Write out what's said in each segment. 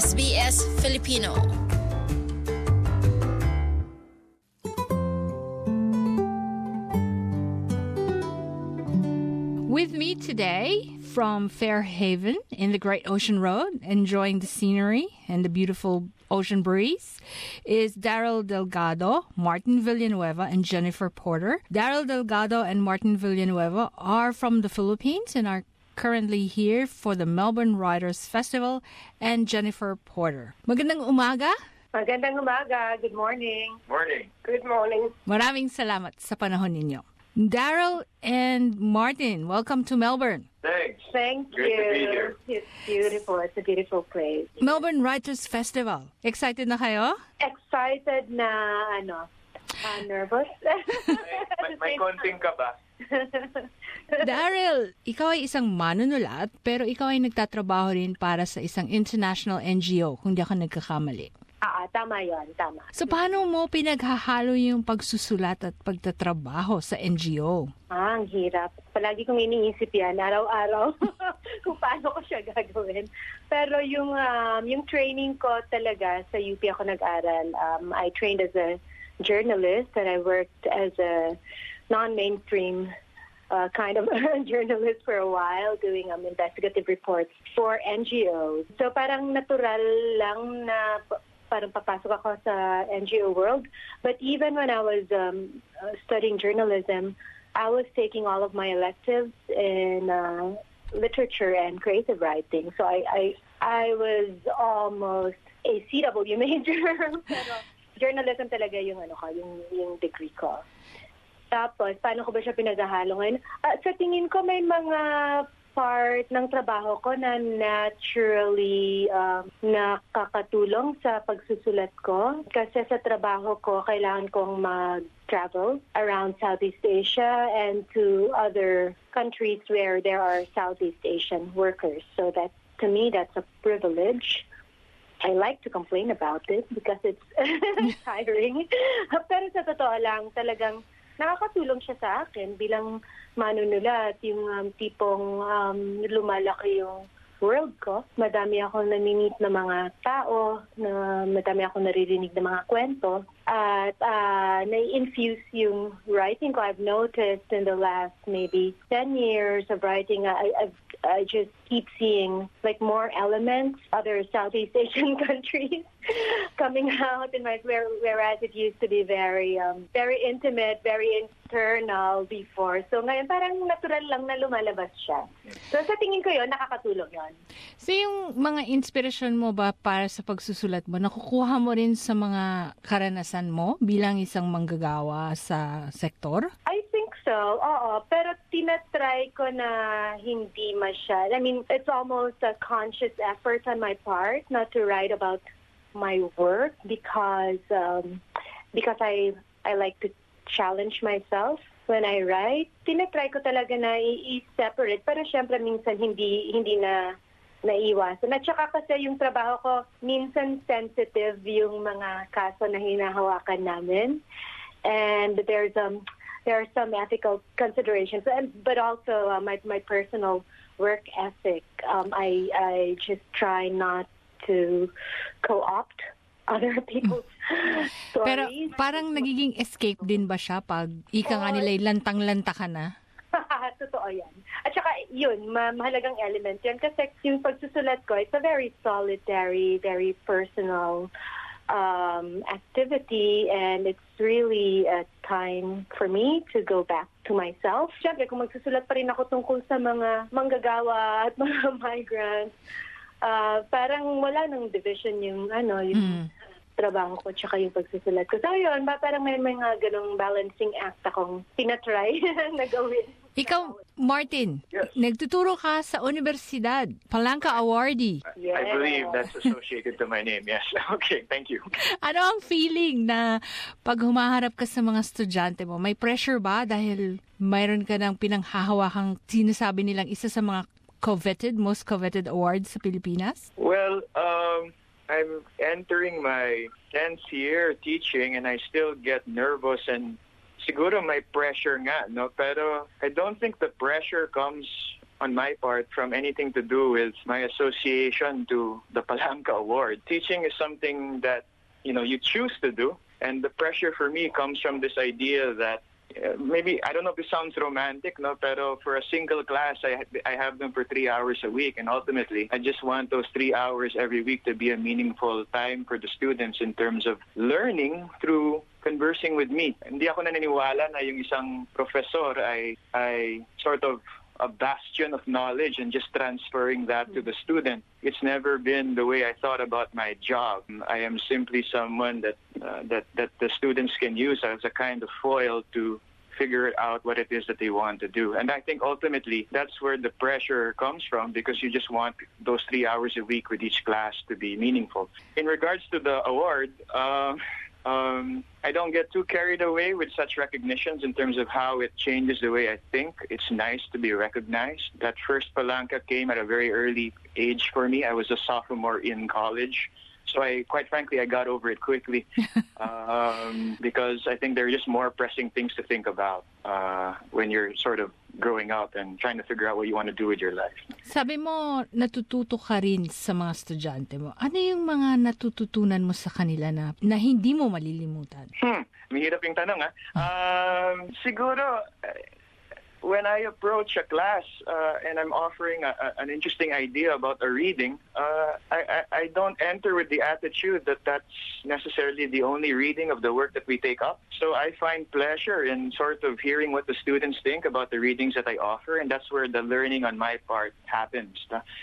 SBS Filipino. With me today from Fairhaven in the Great Ocean Road, enjoying the scenery and the beautiful ocean breeze, is Daryl Delgado, Martin Villanueva, and Jennifer Porter. Daryl Delgado and Martin Villanueva are from the Philippines and are currently here for the Melbourne Writers Festival, and Jennifer Porter. Magandang umaga. Magandang umaga. Good morning. Morning. Good morning. Maraming salamat sa panahon ninyo. Daryl and Martin, welcome to Melbourne. Thanks. Thank Great you. to be here. It's beautiful. It's a beautiful place. Melbourne Writers Festival. Excited na kayo? Excited na, nervous. May konting ka ba? Daryl, ikaw ay isang manunulat, pero ikaw ay nagtatrabaho rin para sa isang international NGO, kung di ako nagkakamali. Tama yon, tama. So, paano mo pinaghahalo yung pagsusulat at pagtatrabaho sa NGO? Ang hirap. Palagi kong iniisip yan, araw-araw, kung paano ko siya gagawin. Pero yung training ko talaga, sa UP ako nag-aral. I trained as a journalist and I worked as a non-mainstream kind of journalist for a while, doing investigative reports for NGOs. So parang natural lang na parang papasok ako sa NGO world. But even when I was studying journalism, I was taking all of my electives in literature and creative writing. So I was almost a CW major. Pero journalism talaga yung yung degree ko. Tapos, paano ko ba siya pinaghahalo ngayon? Sa tingin ko, may mga part ng trabaho ko na naturally nakakatulong sa pagsusulat ko. Kasi sa trabaho ko, kailangan kong mag-travel around Southeast Asia and to other countries where there are Southeast Asian workers. So that, to me, that's a privilege. I like to complain about it because it's tiring. Pero sa totoo lang, talagang nakakatulong siya sa akin bilang manunulat, yung tipong lumalaki yung world ko. Madami akong nami-meet na mga tao, madami akong naririnig na mga kwento. At na-infuse yung writing ko. I've noticed in the last maybe 10 years of writing, I just keep seeing like more elements, other Southeast Asian countries coming out in my whereas it used to be very intimate, very internal before. So ngayon parang natural lang na lumalabas siya. So sa tingin ko yun, nakakatulong yun. So yung mga inspirasyon mo ba para sa pagsusulat mo, nakukuha mo rin sa mga karanasan mo bilang isang manggagawa sa sektor? I think so, oo. Pero tinatry ko na hindi masyad. I mean, it's almost a conscious effort on my part not to write about my work because I like to challenge myself when I write. Tinatry ko talaga na i-separate. Pero syempre minsan hindi na naiwasan. At saka kasi yung trabaho ko, minsan sensitive yung mga kaso na hinahawakan namin. And there are some ethical considerations, but also my personal work ethic. I just try not to co-opt other people's stories. Pero parang nagiging escape din ba siya pag ika nga nila'y lantang-lanta ka na? Totoo yan. At saka yun, mahalagang element yan kasi yung pagsusulat ko, it's a very solitary, very personal activity, and it's really a time for me to go back to myself. Siyempre, kung magsusulat pa rin ako tungkol sa mga manggagawa at mga migrants, parang wala nang division yung trabaho ko tsaka yung pagsusulat ko. So yun, parang may mga ganong balancing act akong tinatry na gawin. Ikaw, Martin, Yes. nagtuturo ka sa universidad, Palanca Awardee. Yes. I believe that's associated to my name, yes. Okay, thank you. Ano ang feeling na pag humaharap ka sa mga estudyante mo, may pressure ba dahil mayroon ka ng pinanghahawakang sinasabi nilang isa sa mga most coveted awards sa Pilipinas? Well, I'm entering my 10th year teaching and I still get nervous and siguro may pressure nga, no? Pero I don't think the pressure comes on my part from anything to do with my association to the Palanca Award. Teaching is something that, you choose to do. And the pressure for me comes from this idea that maybe, I don't know if this sounds romantic, no, pero for a single class, I have them for 3 hours a week. And ultimately, I just want those 3 hours every week to be a meaningful time for the students in terms of learning through conversing with me. Hindi ako naniniwala na yung isang professor ay sort of a bastion of knowledge and just transferring that to the student. It's never been the way I thought about my job. I am simply someone that the students can use as a kind of foil to figure out what it is that they want to do. And I think ultimately that's where the pressure comes from, because you just want those 3 hours a week with each class to be meaningful. In regards to the award, I don't get too carried away with such recognitions in terms of how it changes the way I think. It's nice to be recognized. That first Palanca came at a very early age for me. I was a sophomore in college. So quite frankly, I got over it quickly because I think there are just more pressing things to think about when you're sort of growing up and trying to figure out what you want to do with your life. Sabi mo, natututo ka rin sa mga estudyante mo. Ano yung mga natututunan mo sa kanila na hindi mo malilimutan? Mahirap yung tanong, siguro, when I approach a class and I'm offering an interesting idea about a reading, I don't enter with the attitude that that's necessarily the only reading of the work that we take up. So I find pleasure in sort of hearing what the students think about the readings that I offer, and that's where the learning on my part happens.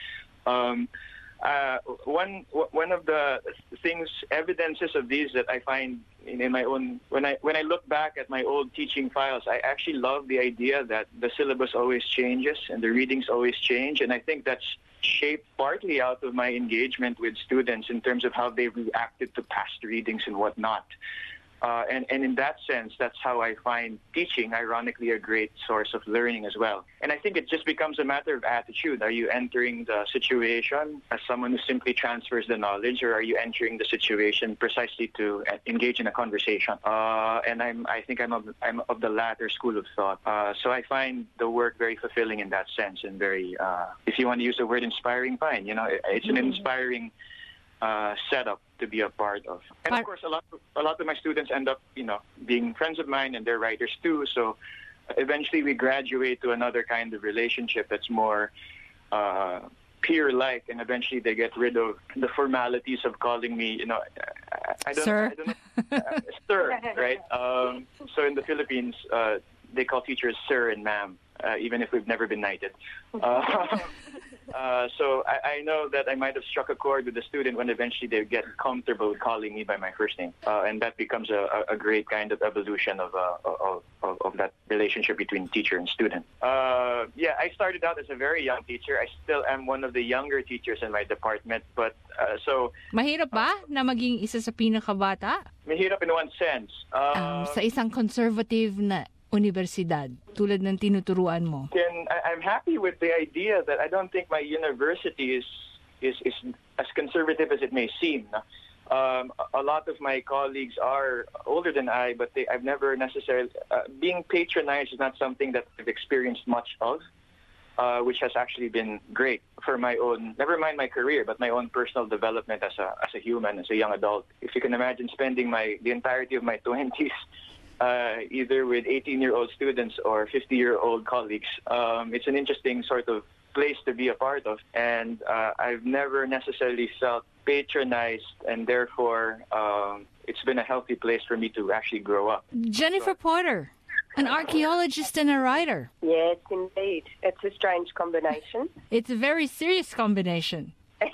One of the evidences of these that I find in my own, when I look back at my old teaching files, I actually love the idea that the syllabus always changes and the readings always change, and I think that's shaped partly out of my engagement with students in terms of how they reacted to past readings and whatnot. And in that sense, that's how I find teaching, ironically, a great source of learning as well. And I think it just becomes a matter of attitude. Are you entering the situation as someone who simply transfers the knowledge, or are you entering the situation precisely to engage in a conversation? And I think I'm of the latter school of thought. So I find the work very fulfilling in that sense, and very, if you want to use the word inspiring, fine. It's an inspiring setup to be a part of. And of course, a lot of my students end up, being friends of mine, and they're writers too. So eventually we graduate to another kind of relationship that's more peer-like, and eventually they get rid of the formalities of calling me, Sir. I don't know, sir, right? So in the Philippines, they call teachers sir and ma'am, even if we've never been knighted. So I know that I might have struck a chord with the student when eventually they get comfortable with calling me by my first name, and that becomes a great kind of evolution of that relationship between teacher and student. I started out as a very young teacher. I still am one of the younger teachers in my department, but so... Mahirap ba na maging isa sa pinakabata? Mahirap in one sense. Sa isang conservative na universidad, tulad ng tinuturuan mo? I'm happy with the idea that I don't think my university is as conservative as it may seem. A lot of my colleagues are older than I, but I've never necessarily... being patronized is not something that I've experienced much of, which has actually been great for my own, never mind my career, but my own personal development as a human, as a young adult. If you can imagine spending the entirety of my 20s either with 18-year-old students or 50-year-old colleagues. It's an interesting sort of place to be a part of, and I've never necessarily felt patronized, and therefore it's been a healthy place for me to actually grow up. Jennifer Porter, an archaeologist and a writer. Yes, indeed. It's a strange combination. It's a very serious combination.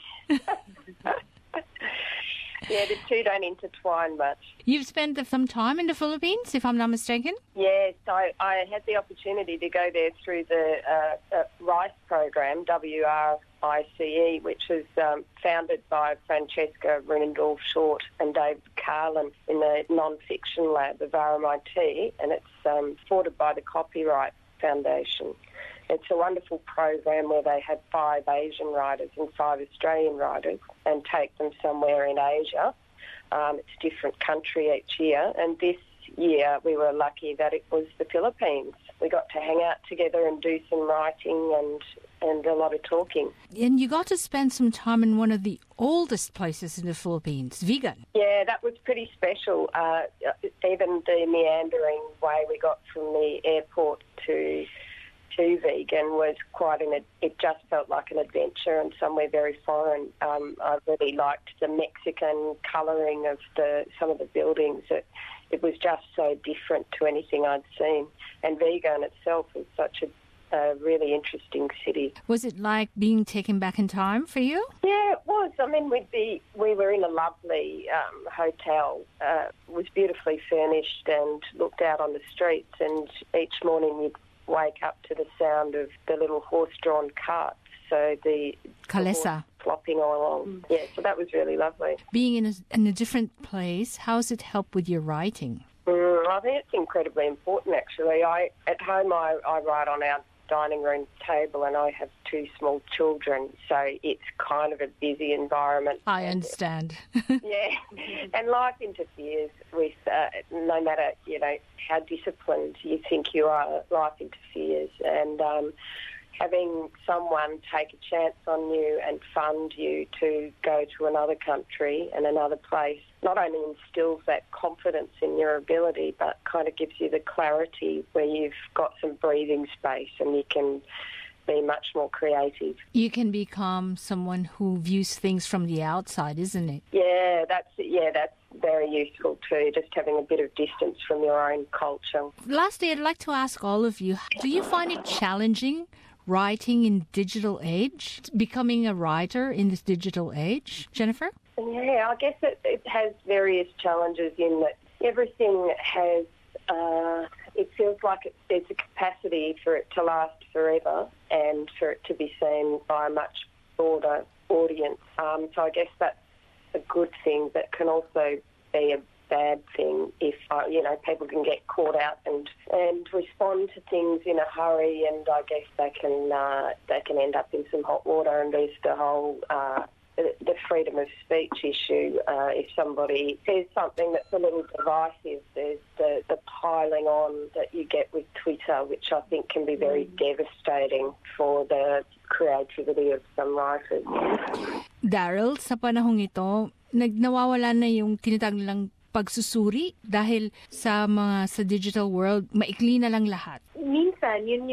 Yeah, the two don't intertwine much. You've spent some time in the Philippines, if I'm not mistaken? Yes, I had the opportunity to go there through the RICE program, WRICE, which was founded by Francesca Runendorf Short and David Carlin in the non-fiction lab of RMIT, and it's supported by the Copyright Foundation. It's a wonderful program where they have 5 Asian writers and 5 Australian writers and take them somewhere in Asia. It's a different country each year, and this year we were lucky that it was the Philippines. we got to hang out together and do some writing and a lot of talking. And you got to spend some time in one of the oldest places in the Philippines, Vigan. Yeah, that was pretty special. Even the meandering way we got from the airport to Vigan was it just felt like an adventure and somewhere very foreign. I really liked the Mexican colouring of some of the buildings. It was just so different to anything I'd seen. And Vigan itself was such a really interesting city. Was it like being taken back in time for you? Yeah, it was. I mean, we were in a lovely hotel. It was beautifully furnished and looked out on the streets, and each morning you'd wake up to the sound of the little horse-drawn carts. So the Kalesa. Flopping all along. Yeah, so that was really lovely. Being in a different place, how has it helped with your writing? I think it's incredibly important, actually. At home, I write on our dining room table, and I have 2 small children, so it's kind of a busy environment. I understand. Yeah, and life interferes with, no matter, how disciplined you think you are, life interferes, and having someone take a chance on you and fund you to go to another country and another place not only instills that confidence in your ability, but kind of gives you the clarity where you've got some breathing space and you can be much more creative. You can become someone who views things from the outside, isn't it? Yeah, that's very useful too, just having a bit of distance from your own culture. Lastly, I'd like to ask all of you, do you find it challenging writing in digital age, becoming a writer in this digital age? Jennifer? Yeah, I guess it has various challenges in that everything has, it feels like there's a capacity for it to last forever and for it to be seen by a much broader audience. So I guess that's a good thing, but can also be a bad thing if people can get caught out and respond to things in a hurry, and I guess they can end up in some hot water. And there's the whole the freedom of speech issue. If somebody says something that's a little divisive, there's the piling on that you get with Twitter, which I think can be very devastating for the creativity of some writers. Daryl, sa panahong ito, nawawala na yung tinatawag nilang pagsusuri dahil sa digital world, maikli na lang lahat. Minsan yun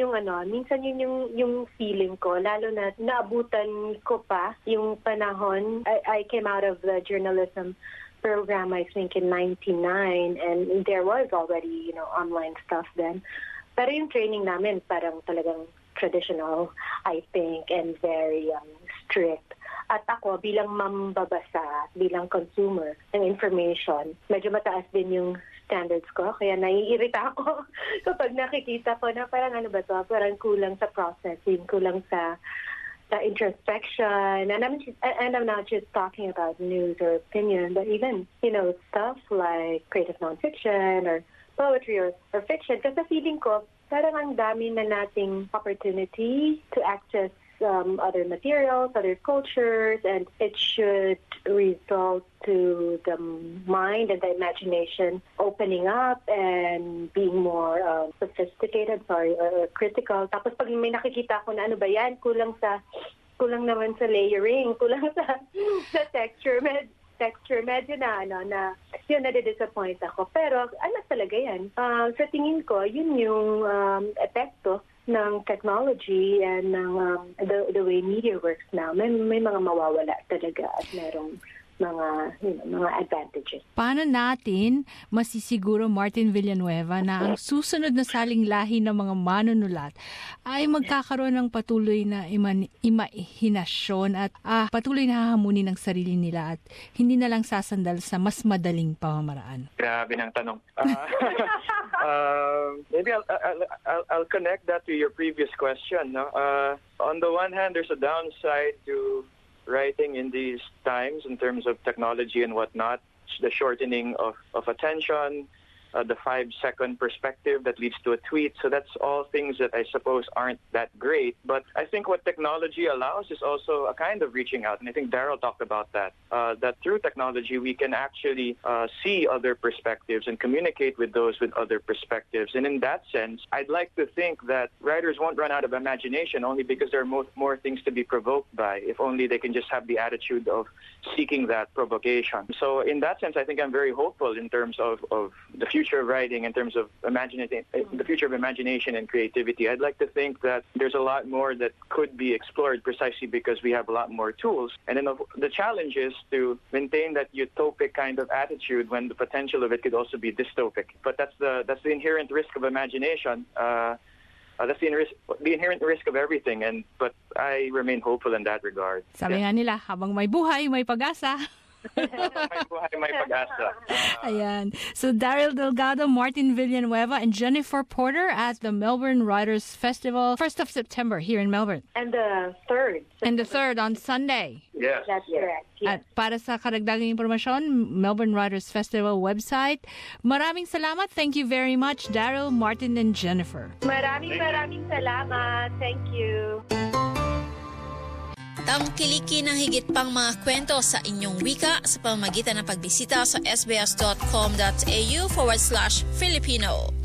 yung feeling ko, lalo na naabutan ko pa yung panahon. I came out of the journalism program, I think, in 99, and there was already, online stuff then. Pero yung training namin parang talagang traditional, I think, and very strict. At ako, bilang mambabasa, bilang consumer ng information, medyo mataas din yung standards ko. Kaya naiirita ako kapag nakikita ko na parang ano ba to, parang kulang sa processing, kulang sa introspection. And I'm not just talking about news or opinion, but even, stuff like creative nonfiction or poetry or fiction. Kasi feeling ko, parang ang dami na nating opportunity to access other materials, other cultures, and it should result to the mind and the imagination opening up and being more sophisticated, or critical. Tapos pag may nakikita ko na ano ba yan, kulang naman sa layering, kulang sa texture, medyo na yun, nadi-disappoint ako. Pero ano talaga yan? Sa tingin ko, yun yung epekto ng technology and ng the way media works now. May mga mawawala talaga at merong mga advantages. Paano natin masisiguro, Martin Villanueva, na ang susunod na saling lahi ng mga manunulat ay magkakaroon ng patuloy na imahinasyon at patuloy na hahamunin ng sarili nila at hindi na lang sasandal sa mas madaling pamamaraan? Grabe ng tanong. Maybe I'll connect that to your previous question. No? On the one hand, there's a downside to writing in these times in terms of technology and whatnot, the shortening of attention, the 5-second perspective that leads to a tweet. So that's all things that I suppose aren't that great. But I think what technology allows is also a kind of reaching out. And I think Daryl talked about that, that through technology we can actually see other perspectives and communicate with those with other perspectives. And in that sense, I'd like to think that writers won't run out of imagination only because there are more things to be provoked by, if only they can just have the attitude of seeking that provocation. So in that sense, I think I'm very hopeful in terms of the future of writing, in terms of the future of imagination and creativity. I'd like to think that there's a lot more that could be explored precisely because we have a lot more tools. And then the challenge is to maintain that utopic kind of attitude when the potential of it could also be dystopic. But that's the inherent risk of imagination. That's the inherent risk of everything. But I remain hopeful in that regard. Sabi nga nila, habang may buhay, may pag-asa. May pag-asa. Ayan. So Daryl Delgado, Martin Villanueva, and Jennifer Porter at the Melbourne Writers Festival, 1st of September here in Melbourne. And the 3rd. And the 3rd on Sunday. Yes. That's correct. Yes. At para sa karagdagang impormasyon, Melbourne Writers Festival website. Maraming salamat. Thank you very much, Daryl, Martin, and Jennifer. Maraming salamat. Thank you. Tangkilikin ng higit pang mga kwento sa inyong wika sa pamamagitan ng pagbisita sa sbs.com.au/Filipino.